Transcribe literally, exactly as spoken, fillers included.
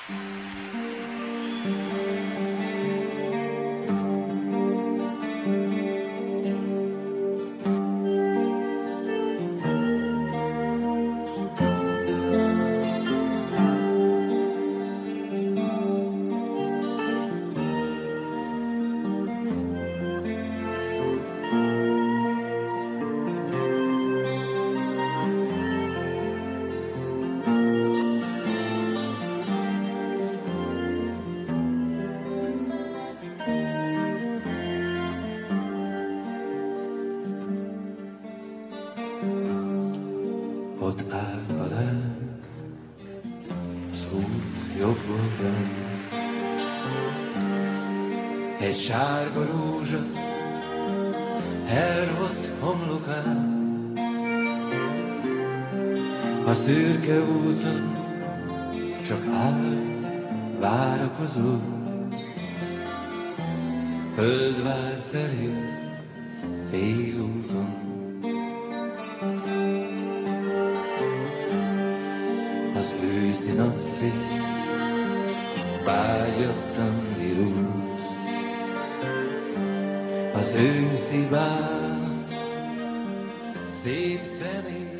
Ott áll a láng, az út jobb oldalán. Egy sárga rózsa elrott homlokán. A szürke úton csak áll várakozó, Földvár felé félúton. Az őszi napfény vágyattan virult, az őszi bál szép szemét